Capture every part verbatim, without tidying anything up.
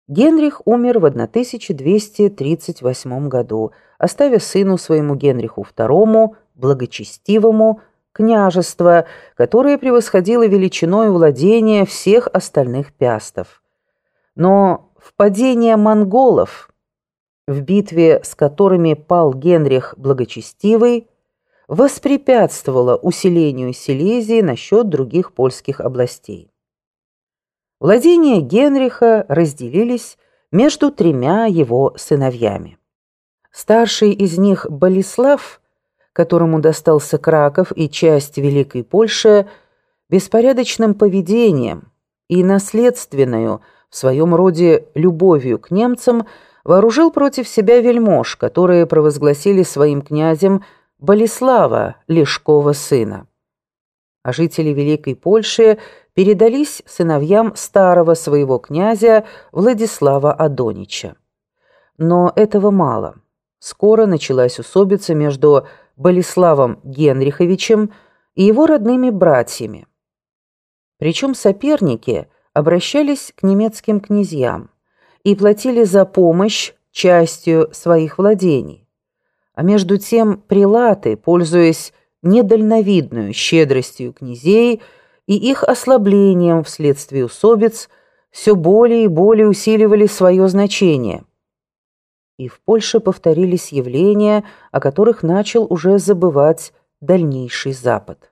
Генрих умер в тысяча двести тридцать восьмом году, оставив сыну своему Генриху второму, благочестивому, княжество, которое превосходило величиной владения всех остальных пястов. Но впадение монголов, в битве с которыми пал Генрих Благочестивый, воспрепятствовало усилению Силезии на счет других польских областей. Владения Генриха разделились между тремя его сыновьями. Старший из них Болеслав, которому достался Краков и часть Великой Польши, беспорядочным поведением и наследственную в своем роде любовью к немцам вооружил против себя вельмож, которые провозгласили своим князем Болеслава, Лешкова сына. А жители Великой Польши передались сыновьям старого своего князя Владислава Адонича. Но этого мало. Скоро началась усобица между Болеславом Генриховичем и его родными братьями. Причем соперники обращались к немецким князьям и платили за помощь частью своих владений. А между тем прелаты, пользуясь недальновидную щедростью князей и их ослаблением вследствие усобиц, все более и более усиливали свое значение. И в Польше повторились явления, о которых начал уже забывать дальнейший Запад.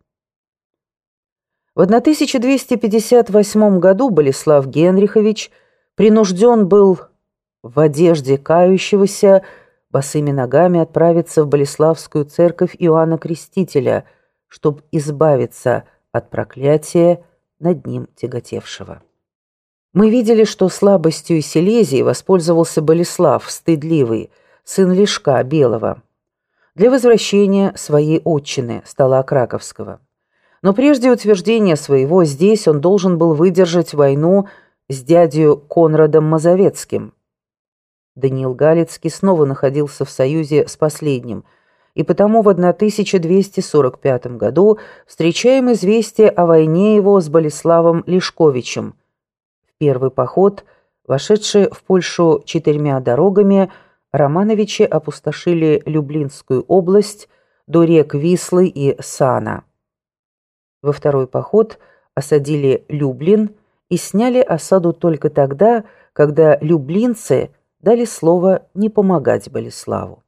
В тысяча двести пятьдесят восьмом году Болеслав Генрихович принужден был в одежде кающегося босыми ногами отправиться в Болеславскую церковь Иоанна Крестителя, чтобы избавиться от проклятия над ним тяготевшего. Мы видели, что слабостью Силезии воспользовался Болеслав, стыдливый, сын Лешка Белого, для возвращения своей отчины, стола Краковского. Но прежде утверждения своего здесь он должен был выдержать войну с дядей Конрадом Мазовецким. Даниил Галицкий снова находился в союзе с последним, и потому в тысяча двести сорок пятом году встречаем известие о войне его с Болеславом Лешковичем. В первый поход, вошедший в Польшу четырьмя дорогами, Романовичи опустошили Люблинскую область до рек Вислы и Сана. Во второй поход осадили Люблин и сняли осаду только тогда, когда люблинцы дали слово не помогать Болеславу.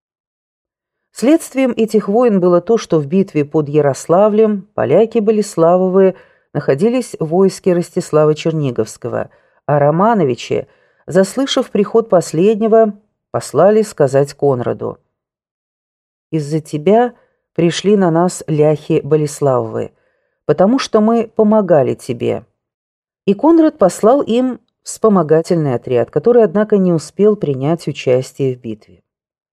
Следствием этих войн было то, что в битве под Ярославлем поляки Болеславовы находились в войске Ростислава Черниговского, а Романовичи, заслышав приход последнего, послали сказать Конраду: «Из-за тебя пришли на нас ляхи Болеславовы, потому что мы помогали тебе». И Конрад послал им вспомогательный отряд, который, однако, не успел принять участие в битве.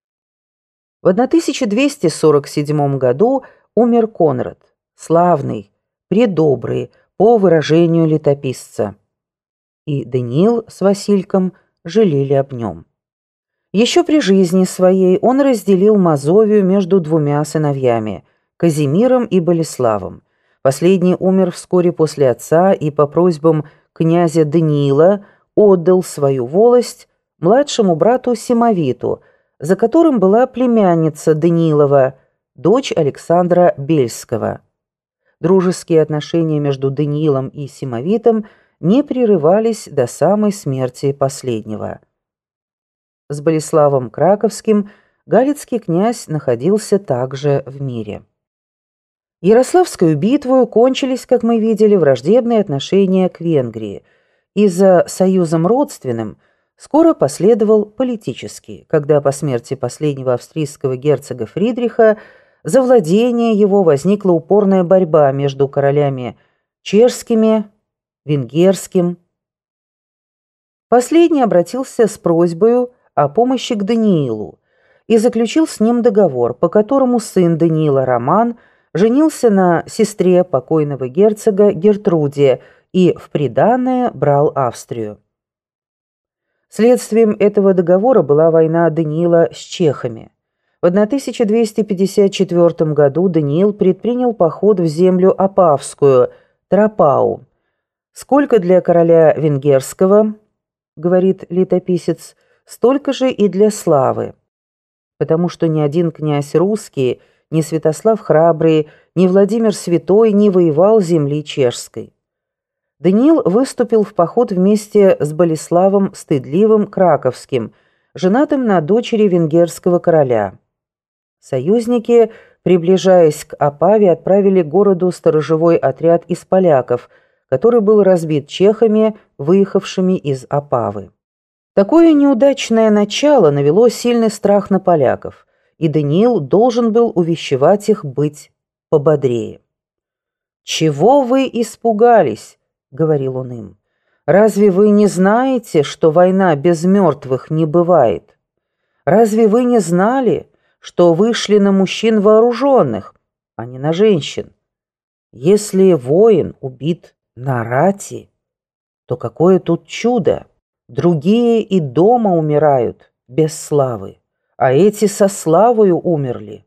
В тысяча двести сорок седьмом году умер Конрад, славный, предобрый, по выражению летописца. И Даниил с Васильком жалели об нем. Еще при жизни своей он разделил Мазовию между двумя сыновьями, Казимиром и Болеславом. Последний умер вскоре после отца и по просьбам князя Даниила отдал свою волость младшему брату Симовиту, за которым была племянница Даниилова, дочь Александра Бельского. Дружеские отношения между Даниилом и Симовитом не прерывались до самой смерти последнего. С Болеславом Краковским галицкий князь находился также в мире. Ярославскую битву кончились, как мы видели, враждебные отношения к Венгрии, и за союзом родственным скоро последовал политический, когда по смерти последнего австрийского герцога Фридриха за владение его возникла упорная борьба между королями чешскими, венгерским. Последний обратился с просьбой о помощи к Даниилу и заключил с ним договор, по которому сын Даниила Роман женился на сестре покойного герцога Гертруде и в приданое брал Австрию. Следствием этого договора была война Даниила с чехами. В тысяча двести пятьдесят четвёртом году Даниил предпринял поход в землю Опавскую, Тропау. Сколько для короля венгерского, говорит летописец, столько же и для славы, потому что ни один князь русский, ни Святослав Храбрый, ни Владимир Святой не воевал земли чешской. Даниил выступил в поход вместе с Болеславом Стыдливым Краковским, женатым на дочери венгерского короля. Союзники, приближаясь к Опаве, отправили к городу сторожевой отряд из поляков, который был разбит чехами, выехавшими из Опавы. Такое неудачное начало навело сильный страх на поляков, и Даниил должен был увещевать их быть пободрее. «Чего вы испугались?» — говорил он им. «Разве вы не знаете, что война без мертвых не бывает? Разве вы не знали, что вышли на мужчин вооруженных, а не на женщин? Если воин убит на рати, то какое тут чудо! Другие и дома умирают без славы, а эти со славою умерли.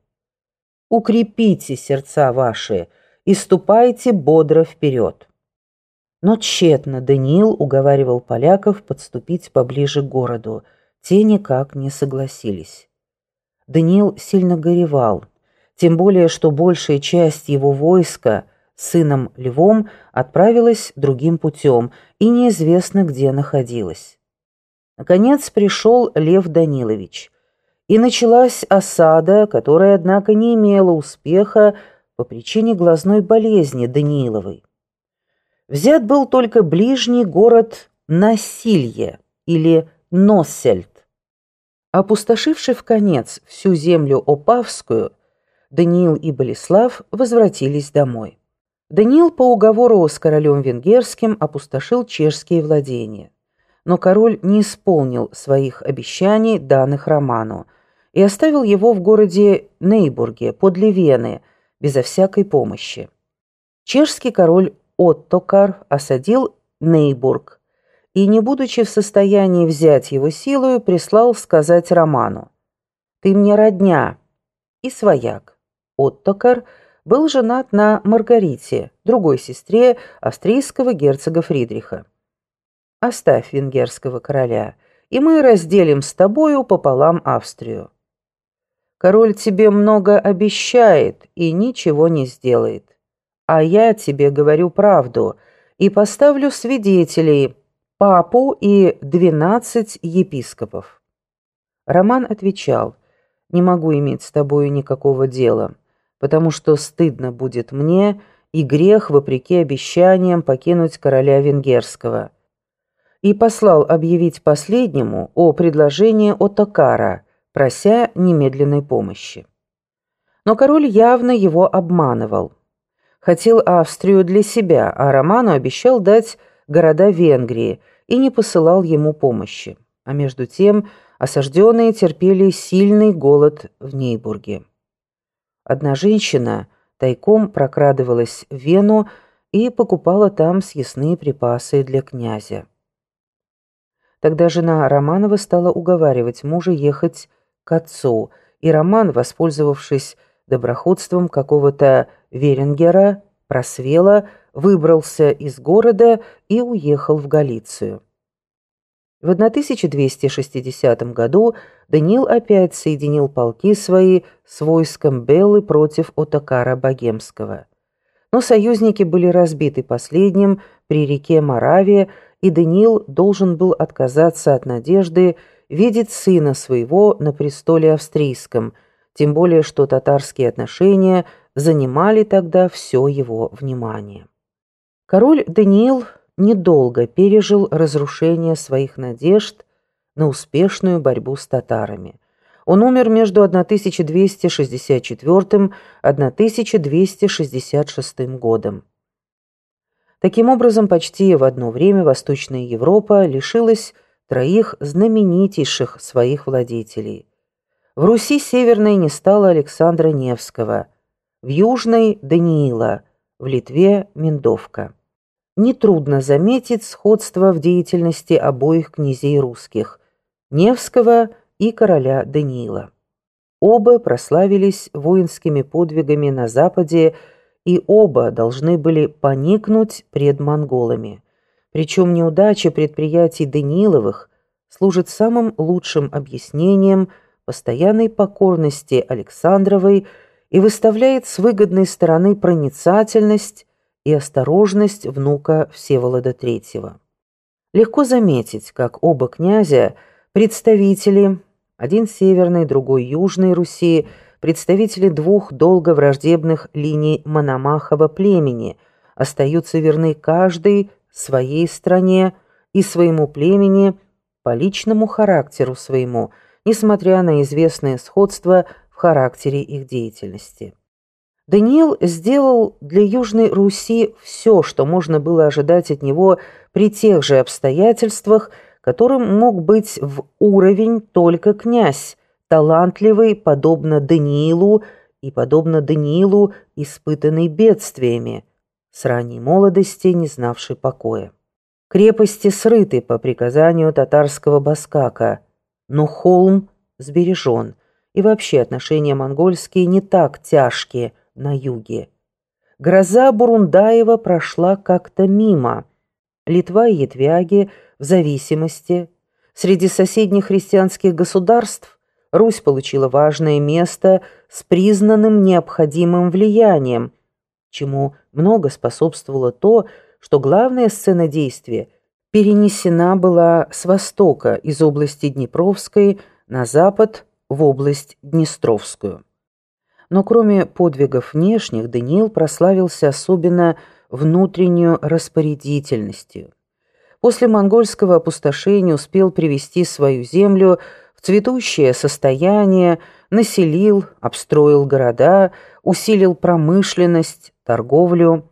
Укрепите сердца ваши и ступайте бодро вперед». Но тщетно Даниил уговаривал поляков подступить поближе к городу. Те никак не согласились. Даниил сильно горевал, тем более, что большая часть его войска с сыном Львом отправилась другим путем и неизвестно, где находилась. Наконец пришел Лев Данилович, и началась осада, которая, однако, не имела успеха по причине глазной болезни Данииловой. Взят был только ближний город Насилье или Носсельт. Опустошивши вконец всю землю Опавскую, Даниил и Болеслав возвратились домой. Даниил по уговору с королем венгерским опустошил чешские владения, но король не исполнил своих обещаний, данных Роману, и оставил его в городе Нейбурге, подле Вены, безо всякой помощи. Чешский король Оттокар осадил Нейбург и, не будучи в состоянии взять его силою, прислал сказать Роману: «Ты мне родня и свояк». Оттокар был женат на Маргарите, другой сестре австрийского герцога Фридриха. «Оставь венгерского короля, и мы разделим с тобою пополам Австрию. Король тебе много обещает и ничего не сделает. А я тебе говорю правду и поставлю свидетелей, папу и двенадцать епископов». Роман отвечал: «Не могу иметь с тобою никакого дела, потому что стыдно будет мне и грех, вопреки обещаниям, покинуть короля венгерского». И послал объявить последнему о предложении Оттокара, прося немедленной помощи. Но король явно его обманывал. Хотел Австрию для себя, а Роману обещал дать города Венгрии и не посылал ему помощи. А между тем осажденные терпели сильный голод в Нейбурге. Одна женщина тайком прокрадывалась в Вену и покупала там съестные припасы для князя. Тогда жена Романова стала уговаривать мужа ехать к отцу, и Роман, воспользовавшись доброходством какого-то Верингера, Просвела, выбрался из города и уехал в Галицию. В тысяча двести шестидесятом году Даниил опять соединил полки свои с войском Беллы против Оттокара Богемского. Но союзники были разбиты последним при реке Моравия, и Даниил должен был отказаться от надежды видеть сына своего на престоле австрийском, тем более что татарские отношения занимали тогда все его внимание. Король Даниил недолго пережил разрушение своих надежд на успешную борьбу с татарами. Он умер между тысяча двести шестьдесят четвёртым и тысяча двести шестьдесят шестым годом. Таким образом, почти в одно время Восточная Европа лишилась троих знаменитейших своих владетелей. В Руси Северной не стало Александра Невского, в Южной – Даниила, в Литве – Миндовка. Нетрудно заметить сходство в деятельности обоих князей русских – Невского и короля Даниила. Оба прославились воинскими подвигами на Западе, и оба должны были поникнуть пред монголами, Причем неудача предприятий Данииловых служит самым лучшим объяснением постоянной покорности Александровой и выставляет с выгодной стороны проницательность и осторожность внука Всеволода третьего. Легко заметить, как оба князя, представители, один северной, другой южной Руси, представители двух долго враждебных линий Мономахова племени, остаются верны каждой своей стране и своему племени по личному характеру своему, несмотря на известное сходство в характере их деятельности. Даниил сделал для Южной Руси все, что можно было ожидать от него при тех же обстоятельствах, которым мог быть в уровень только князь, талантливый, подобно Даниилу, и, подобно Даниилу, испытанный бедствиями, с ранней молодости не знавший покоя. Крепости срыты по приказанию татарского баскака, но холм сбережен, и вообще отношения монгольские не так тяжкие на юге. Гроза Бурундаева прошла как-то мимо. Литва и Ятвяги в зависимости. Среди соседних христианских государств Русь получила важное место с признанным необходимым влиянием, чему много способствовало то, что главная сцена действия перенесена была с востока, из области Днепровской, на запад, в область Днестровскую. Но кроме подвигов внешних, Даниил прославился особенно внутреннюю распорядительностью. После монгольского опустошения успел привести свою землю в цветущее состояние, населил, обстроил города, усилил промышленность, торговлю.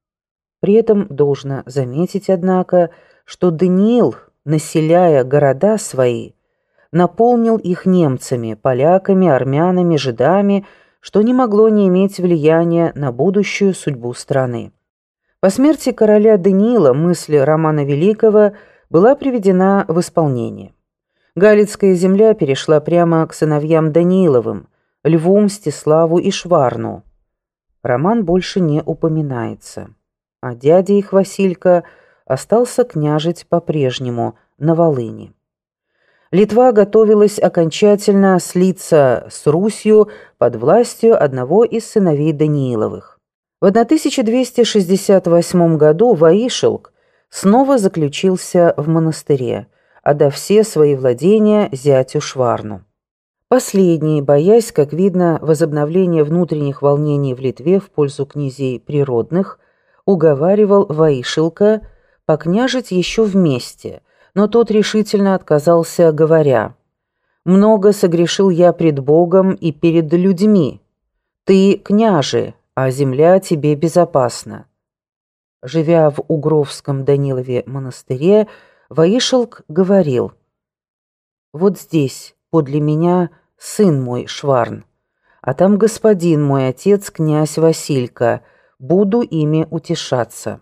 При этом должно заметить, однако, что Даниил, населяя города свои, наполнил их немцами, поляками, армянами, жидами, что не могло не иметь влияния на будущую судьбу страны. По смерти короля Даниила мысль Романа Великого была приведена в исполнение. Галицкая земля перешла прямо к сыновьям Данииловым, Льву, Мстиславу и Шварну. Роман больше не упоминается, а дядя их Василька остался княжить по-прежнему на Волыни. Литва готовилась окончательно слиться с Русью под властью одного из сыновей Данииловых. В тысяча двести шестьдесят восьмом году Ваишелк снова заключился в монастыре, отдав все свои владения зятю Шварну. Последний, боясь, как видно, возобновления внутренних волнений в Литве в пользу князей природных, уговаривал Ваишелка покняжить еще вместе, но тот решительно отказался, говоря: «Много согрешил я пред Богом и перед людьми. Ты княже, а земля тебе безопасна». Живя в Угровском Данилове монастыре, Ваишелк говорил: «Вот здесь, подле меня, сын мой Шварн, а там господин мой отец, князь Василька, буду ими утешаться».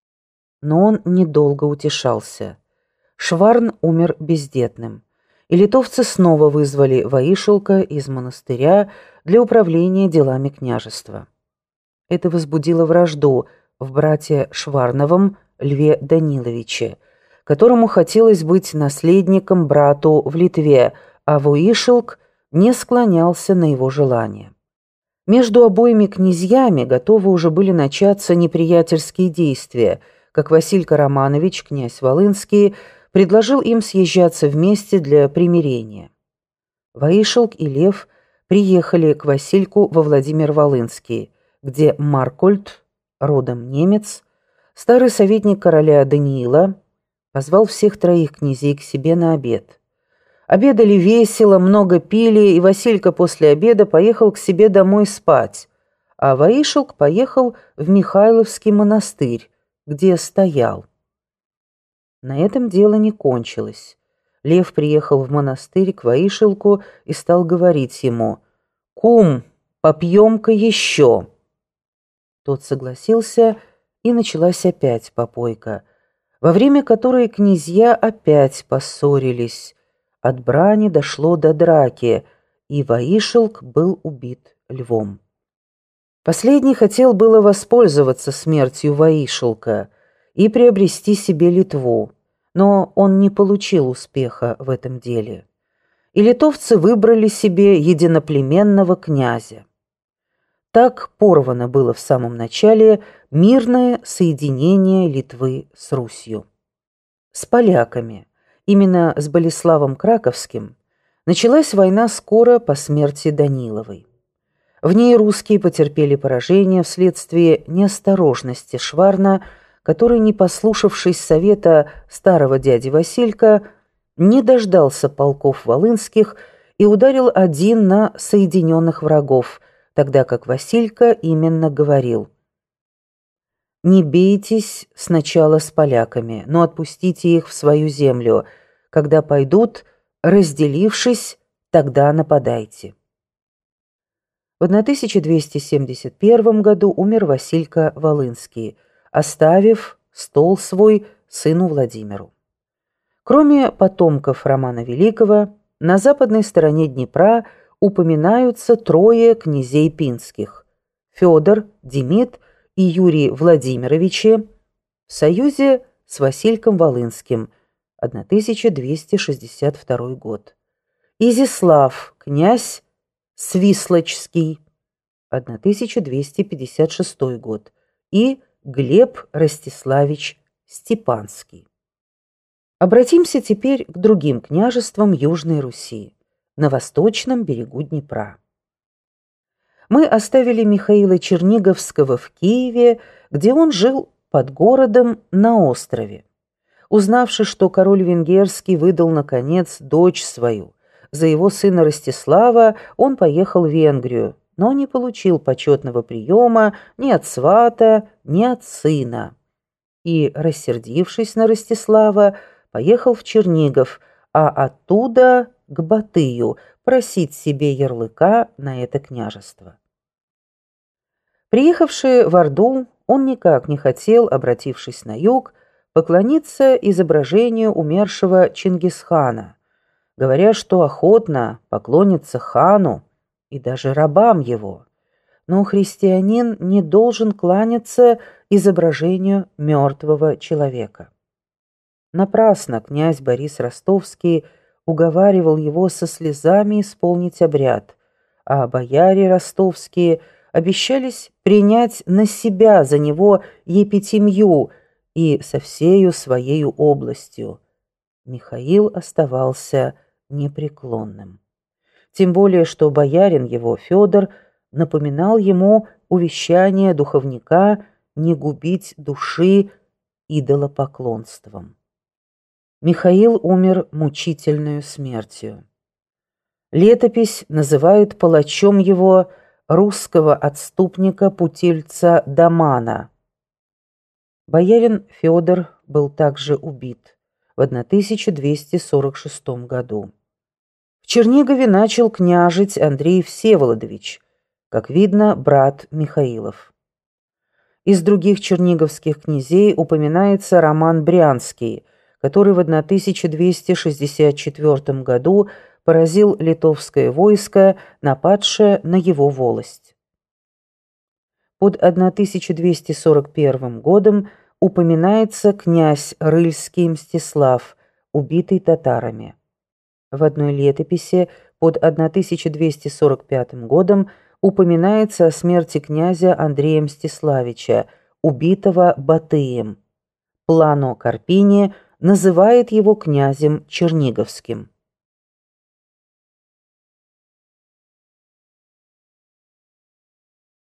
Но он недолго утешался. Шварн умер бездетным, и литовцы снова вызвали Ваишелка из монастыря для управления делами княжества. Это возбудило вражду в брате Шварновом Льве Даниловиче, которому хотелось быть наследником брату в Литве, а Ваишелк не склонялся на его желание. Между обоими князьями готовы уже были начаться неприятельские действия, как Василька Романович, князь Волынский, предложил им съезжаться вместе для примирения. Ваишелк и Лев приехали к Васильку во Владимир-Волынский, где Маркольд, родом немец, старый советник короля Даниила, позвал всех троих князей к себе на обед. Обедали весело, много пили, и Василька после обеда поехал к себе домой спать, а Ваишелк поехал в Михайловский монастырь, где стоял. На этом дело не кончилось. Лев приехал в монастырь к Ваишелку и стал говорить ему: «Кум, попьем-ка еще». Тот согласился, и началась опять попойка, во время которой князья опять поссорились. От брани дошло до драки, и Ваишелк был убит львом. Последний хотел было воспользоваться смертью Ваишелка и приобрести себе Литву, но он не получил успеха в этом деле. И литовцы выбрали себе единоплеменного князя. Так порвано было в самом начале мирное соединение Литвы с Русью. С поляками, именно с Болеславом Краковским, началась война скоро по смерти Даниловой. В ней русские потерпели поражение вследствие неосторожности Шварна, который, не послушавшись совета старого дяди Василька, не дождался полков волынских и ударил один на соединенных врагов, тогда как Василька именно говорил: «Не бейтесь сначала с поляками, но отпустите их в свою землю. Когда пойдут, разделившись, тогда нападайте». В тысяча двести семьдесят первом году умер Василька Волынский, оставив стол свой сыну Владимиру. Кроме потомков Романа Великого, на западной стороне Днепра упоминаются трое князей пинских – Федор, Демид и Юрий Владимировичи в союзе с Васильком Волынским, тысяча двести шестьдесят второй год, Изяслав, князь Свислочский, тысяча двести пятьдесят шестой год, и Глеб Ростиславич Степанский. Обратимся теперь к другим княжествам Южной Руси, на восточном берегу Днепра. Мы оставили Михаила Черниговского в Киеве, где он жил под городом на острове. Узнавши, что король венгерский выдал, наконец, дочь свою, за его сына Ростислава он поехал в Венгрию, но не получил почетного приема ни от свата, ни от сына. И, рассердившись на Ростислава, поехал в Чернигов, а оттуда к Батыю просить себе ярлыка на это княжество. Приехавший в Орду, он никак не хотел, обратившись на юг, поклониться изображению умершего Чингисхана, говоря, что охотно поклонится хану и даже рабам его, но христианин не должен кланяться изображению мертвого человека. Напрасно князь Борис Ростовский уговаривал его со слезами исполнить обряд, а бояре ростовские обещались принять на себя за него епитемью и со всею своею областью. Михаил оставался непреклонным. Тем более, что боярин его, Федор, напоминал ему увещание духовника не губить души идолопоклонством. Михаил умер мучительную смертью. Летопись называет палачом его русского отступника Путильца Дамана. Боярин Федор был также убит в тысяча двести сорок шестом году. В Чернигове начал княжить Андрей Всеволодович, как видно, брат Михаилов. Из других черниговских князей упоминается Роман Брянский, который в тысяча двести шестьдесят четвёртом году поразил литовское войско, нападшее на его волость. Под тысяча двести сорок первым годом упоминается князь Рыльский Мстислав, убитый татарами. В одной летописи под тысяча двести сорок пятым годом упоминается о смерти князя Андрея Мстиславича, убитого Батыем. Плано Карпини называет его князем Черниговским.